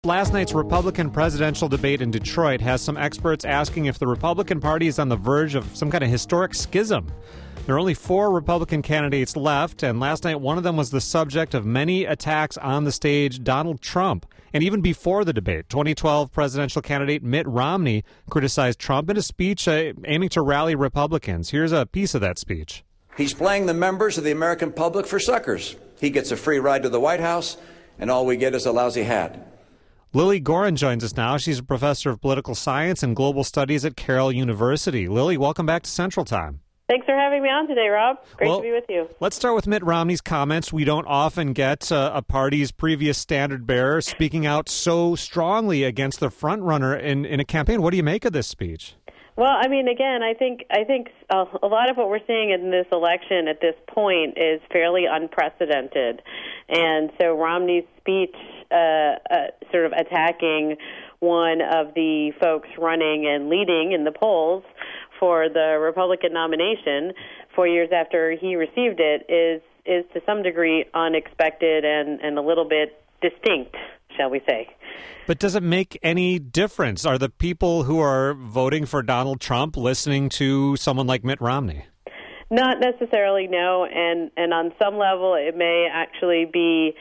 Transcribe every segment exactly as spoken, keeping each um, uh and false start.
Last night's Republican presidential debate in Detroit has some experts asking if the Republican Party is on the verge of some kind of historic schism. There are only four Republican candidates left, and last night one of them was the subject of many attacks on the stage, Donald Trump. And even before the debate, twenty twelve presidential candidate Mitt Romney criticized Trump in a speech uh, aiming to rally Republicans. Here's a piece of that speech. He's playing the members of the American public for suckers. He gets a free ride to the White House, and all we get is a lousy hat. Lily Goren joins us now. She's a professor of political science and global studies at Carroll University. Lily, welcome back to Central Time. Thanks for having me on today, Rob. Great well, to be with you. Let's start with Mitt Romney's comments. We don't often get uh, a party's previous standard bearer speaking out so strongly against the front runner in, in a campaign. What do you make of this speech? Well, I mean, again, I think I think uh, a lot of what we're seeing in this election at this point is fairly unprecedented. And so Romney's speech uh, uh, sort of attacking one of the folks running and leading in the polls for the Republican nomination four years after he received it is is to some degree unexpected and, and a little bit distinct, shall we say. But does it make any difference? Are the people who are voting for Donald Trump listening to someone like Mitt Romney? Not necessarily, no. And, and on some level, it may actually be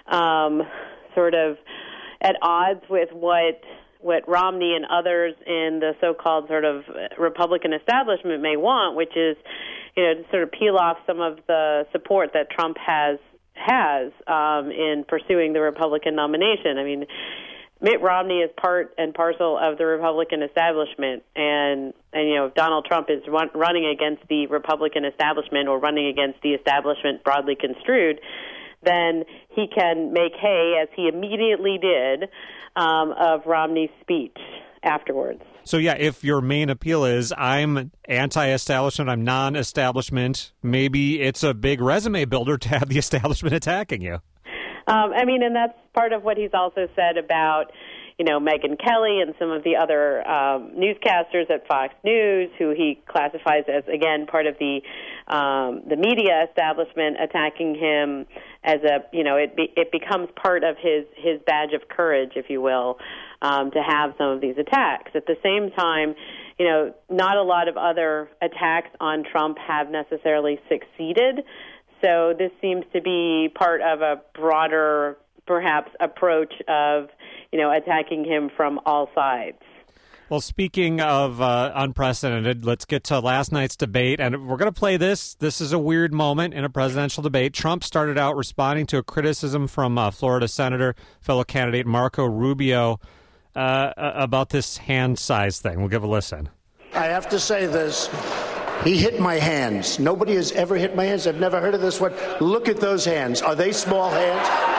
um, sort of at odds with what what Romney and others in the so-called sort of Republican establishment may want, which is, you know, to sort of peel off some of the support that Trump has has um, in pursuing the Republican nomination. I mean, Mitt Romney is part and parcel of the Republican establishment, and, and you know, if Donald Trump is run, running against the Republican establishment or running against the establishment broadly construed, then he can make hay, as he immediately did, um, of Romney's speech afterwards. So, yeah, if your main appeal is I'm anti-establishment, I'm non-establishment, maybe it's a big resume builder to have the establishment attacking you. Um, I mean, and that's part of what he's also said about, you know, Megyn Kelly and some of the other um, newscasters at Fox News, who he classifies as, again, part of the um, the media establishment attacking him as a, you know, it be, it becomes part of his, his badge of courage, if you will, um, to have some of these attacks. At the same time, you know, not a lot of other attacks on Trump have necessarily succeeded. So this seems to be part of a broader, perhaps, approach of, you know, attacking him from all sides. Well, speaking of uh, unprecedented, let's get to last night's debate. And we're going to play this. This is a weird moment in a presidential debate. Trump started out responding to a criticism from uh, Florida Senator, fellow candidate Marco Rubio, uh, about this hand size thing. We'll give a listen. I have to say this. He hit my hands. Nobody has ever hit my hands. I've never heard of this one. Look at those hands. Are they small hands?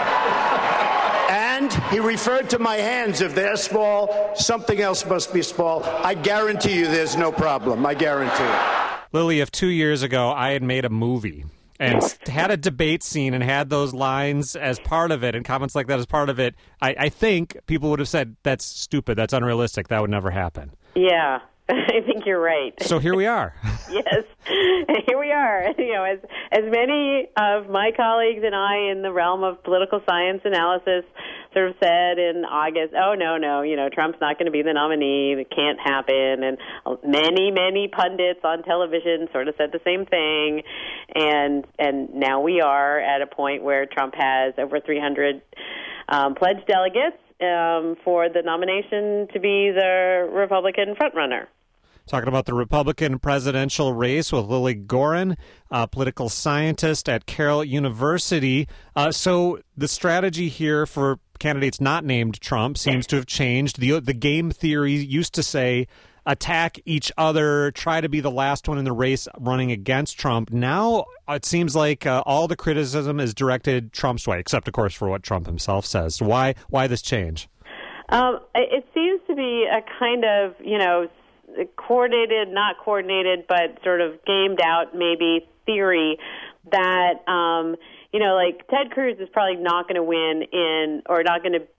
And he referred to my hands. If they're small, something else must be small. I guarantee you there's no problem. I guarantee it. Lily, if two years ago I had made a movie and had a debate scene and had those lines as part of it and comments like that as part of it, I, I think people would have said, that's stupid, that's unrealistic, that would never happen. Yeah. I think you're right. So here we are. Yes, here we are. You know, as as many of my colleagues and I in the realm of political science analysis sort of said in August, oh, no, no, you know, Trump's not going to be the nominee. It can't happen. And many, many pundits on television sort of said the same thing. And and now we are at a point where Trump has over three hundred um, pledged delegates Um, for the nomination to be the Republican frontrunner. Talking about the Republican presidential race with Lily Goren, a political scientist at Carroll University. Uh, so the strategy here for candidates not named Trump seems to have changed. The, the game theory used to say attack each other, try to be the last one in the race running against Trump. Now it seems like uh, all the criticism is directed Trump's way, except, of course, for what Trump himself says. So why why this change? Um, it seems to be a kind of, you know, coordinated, not coordinated, but sort of gamed out maybe theory that, um, you know, like Ted Cruz is probably not going to win in or not going to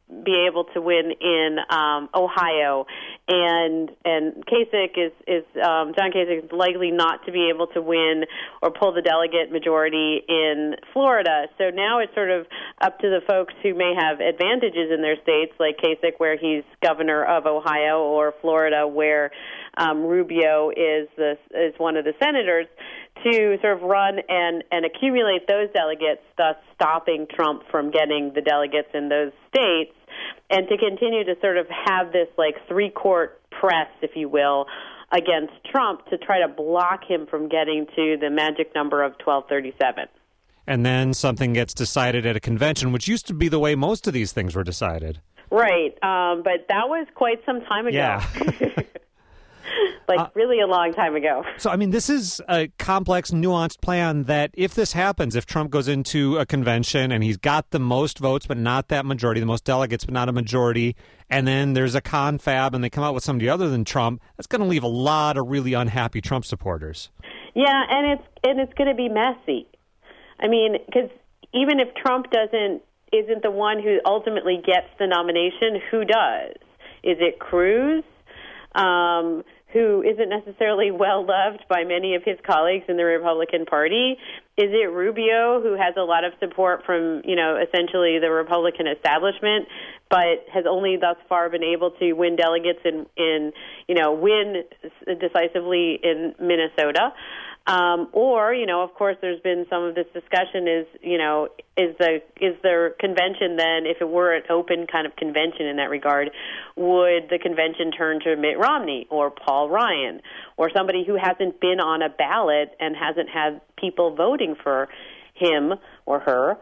be able to win in um, Ohio, and and Kasich is is um, John Kasich is likely not to be able to win or pull the delegate majority in Florida. So now it's sort of up to the folks who may have advantages in their states, like Kasich, where he's governor of Ohio, or Florida, where um, Rubio is the is one of the senators, to sort of run and, and accumulate those delegates, thus stopping Trump from getting the delegates in those states, and to continue to sort of have this like three-court press, if you will, against Trump to try to block him from getting to the magic number of twelve thirty-seven. And then something gets decided at a convention, which used to be the way most of these things were decided. Right, um, but that was quite some time ago. Yeah. Like, uh, really a long time ago. So, I mean, this is a complex, nuanced plan that if this happens, if Trump goes into a convention and he's got the most votes but not that majority, the most delegates but not a majority, and then there's a confab and they come out with somebody other than Trump, that's going to leave a lot of really unhappy Trump supporters. Yeah, and it's and it's going to be messy. I mean, because even if Trump doesn't isn't the one who ultimately gets the nomination, who does? Is it Cruz? Um, who isn't necessarily well-loved by many of his colleagues in the Republican Party? Is it Rubio, who has a lot of support from, you know, essentially the Republican establishment, but has only thus far been able to win delegates in, in you know, win decisively in Minnesota? Um, or, you know, of course, there's been some of this discussion is, you know, is the is the convention then, if it were an open kind of convention in that regard, would the convention turn to Mitt Romney or Paul Ryan or somebody who hasn't been on a ballot and hasn't had people voting for him or her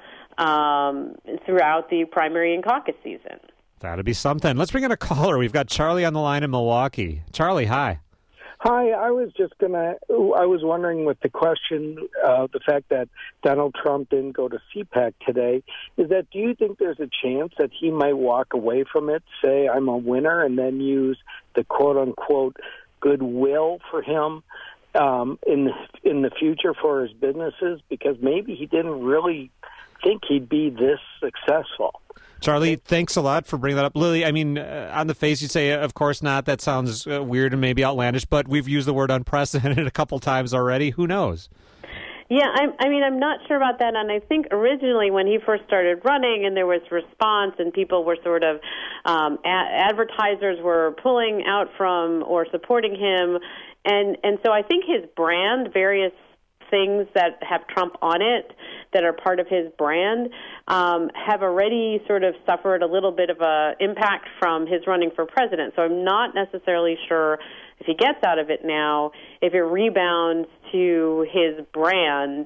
um, throughout the primary and caucus season? That'd be something. Let's bring in a caller. We've got Charlie on the line in Milwaukee. Charlie, hi. Hi, I was just going to, I was wondering with the question, uh, the fact that Donald Trump didn't go to C PAC today, is that do you think there's a chance that he might walk away from it, say I'm a winner, and then use the quote-unquote goodwill for him um, in, the, in the future for his businesses? Because maybe he didn't really think he'd be this successful. Charlie, thanks a lot for bringing that up. Lily, I mean, uh, on the face you say, of course not. That sounds uh, weird and maybe outlandish, but we've used the word unprecedented a couple times already. Who knows? Yeah, I'm, I mean, I'm not sure about that. And I think originally when he first started running and there was response and people were sort of, um, a- advertisers were pulling out from or supporting him. And, and so I think his brand, various things that have Trump on it that are part of his brand um, have already sort of suffered a little bit of a impact from his running for president. So I'm not necessarily sure if he gets out of it now, if it rebounds to his brand,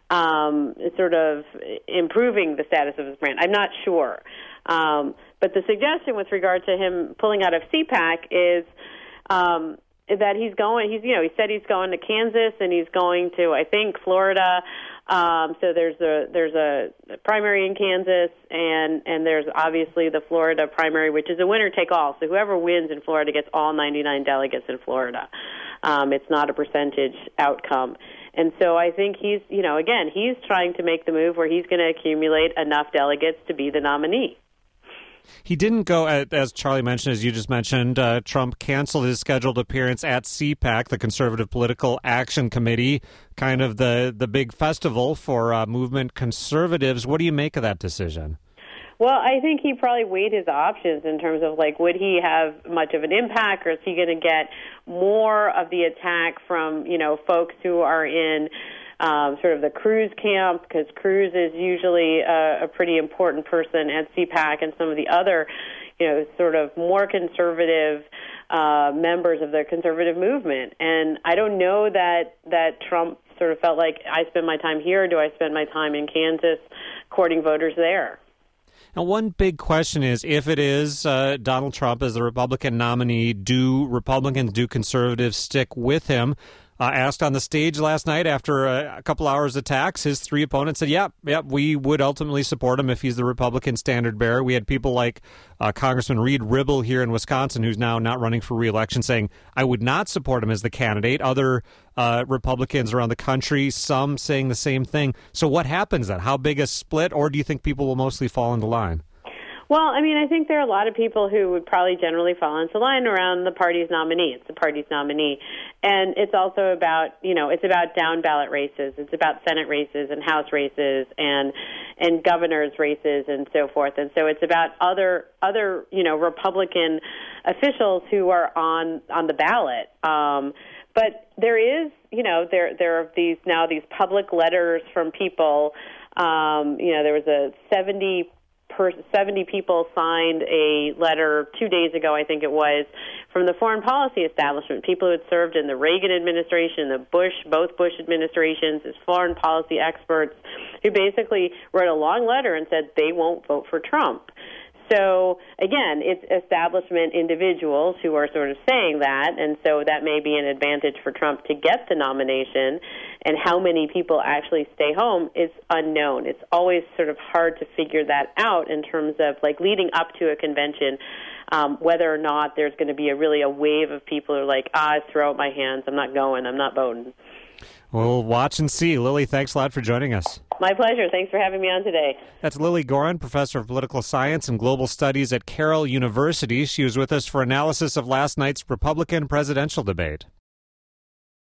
um, sort of improving the status of his brand. I'm not sure. Um, but the suggestion with regard to him pulling out of C PAC is um, that he's going, he's, you know, he said he's going to Kansas and he's going to, I think, Florida. Um, so there's a, there's a primary in Kansas and, and there's obviously the Florida primary, which is a winner take all. So whoever wins in Florida gets all ninety-nine delegates in Florida. Um, it's not a percentage outcome. And so I think he's, you know, again, he's trying to make the move where he's going to accumulate enough delegates to be the nominee. He didn't go, as Charlie mentioned, as you just mentioned, uh, Trump canceled his scheduled appearance at C PAC, the Conservative Political Action Committee, kind of the, the big festival for uh, movement conservatives. What do you make of that decision? Well, I think he probably weighed his options in terms of, like, would he have much of an impact, or is he going to get more of the attack from, you know, folks who are in Um, sort of the Cruz camp, because Cruz is usually a, a pretty important person at C PAC, and some of the other, you know, sort of more conservative uh, members of the conservative movement. And I don't know that that Trump sort of felt like, I spend my time here, or do I spend my time in Kansas courting voters there? Now, one big question is, if it is uh, Donald Trump as the Republican nominee, do Republicans, do conservatives stick with him? Uh, asked on the stage last night after a, a couple hours of attacks, his three opponents said, yep, yep, we would ultimately support him if he's the Republican standard bearer. We had people like uh, Congressman Reed Ribble here in Wisconsin, who's now not running for re-election, saying, I would not support him as the candidate. Other uh, Republicans around the country, some saying the same thing. So what happens then? How big a split, or do you think people will mostly fall into line? Well, I mean, I think there are a lot of people who would probably generally fall into line around the party's nominee. It's the party's nominee. And it's also about, you know, it's about down ballot races. It's about Senate races and House races and and governor's races and so forth. And so it's about other, other you know, Republican officials who are on, on the ballot. Um, but there is, you know, there there are these now these public letters from people. Um, you know, there was a seventy seventy people signed a letter two days ago, I think it was, from the foreign policy establishment, people who had served in the Reagan administration, the Bush, both Bush administrations, as foreign policy experts, who basically wrote a long letter and said they won't vote for Trump. So, again, it's establishment individuals who are sort of saying that, and so that may be an advantage for Trump to get the nomination. And how many people actually stay home is unknown. It's always sort of hard to figure that out in terms of, like, leading up to a convention, um, whether or not there's going to be a really a wave of people who are like, ah, I throw up my hands, I'm not going, I'm not voting. We'll watch and see. Lily, thanks a lot for joining us. My pleasure. Thanks for having me on today. That's Lily Goren, professor of political science and global studies at Carroll University. She was with us for analysis of last night's Republican presidential debate.